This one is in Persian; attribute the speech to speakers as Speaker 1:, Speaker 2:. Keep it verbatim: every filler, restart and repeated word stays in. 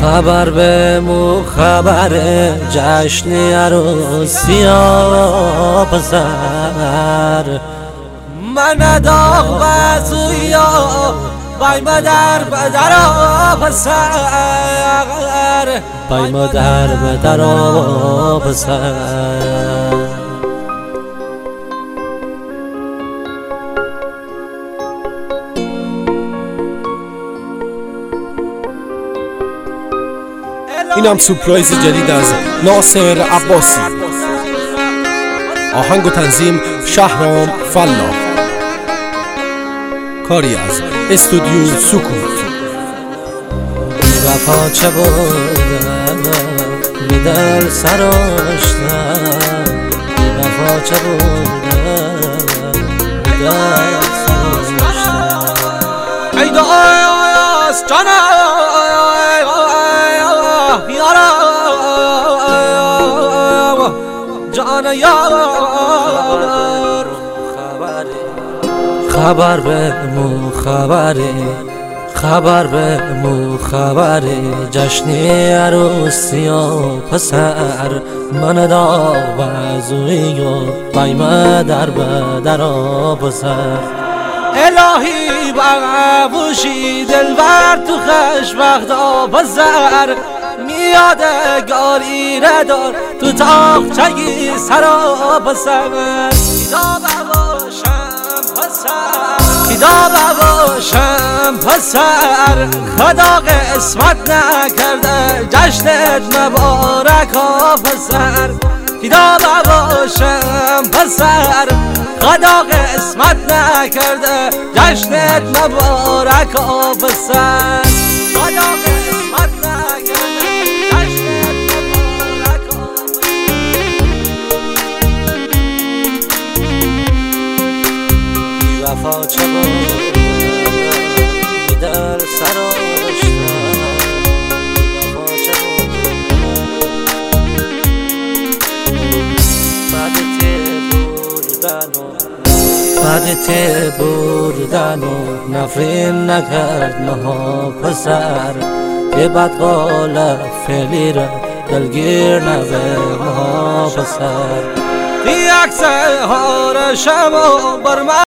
Speaker 1: خبر به مو خبر جشن عروسی ها پسر من داغ بازویا بای مادر بدر ها پسر بای مادر بدر ها پسر
Speaker 2: اینم سورپرایز جدید از ناصر عباسی. آهنگ و تنظیم شهرام فلاح. کاری از استودیو سکوت.
Speaker 1: وفا چه بودم می دل سراشتم، وفا چه بودم می دل سراشتم. ای دعاست جانم یارم جان یار، خبر به مو خبری خبر به مو خبری جشن عروسی ها پسر من داغ بازوی و بای مادر بدر ها پسر. الهی بغوشی دلبر تو خوشبخت ها پسر، میادگاری ندار تو تاقچگی سرا پسر. فدا باشم پسر فدا باشم پسر، خدا قسمت نکرده جشنت مبارک ها پسر. فدا باشم پسر، خدا قسمت نکرده جشنت مبارک ها پسر. خدا قسمت نکرده جشنت مبارک ها پسر. بی وفا چه بودم می دل سراشتم، بی وفا چه بودم بعدت بردن و بعدت بردن و نفرین نکرد نها پسر. یه بدقال فعلی را دلگیر نبه نها پسر. یک سهار شب و بر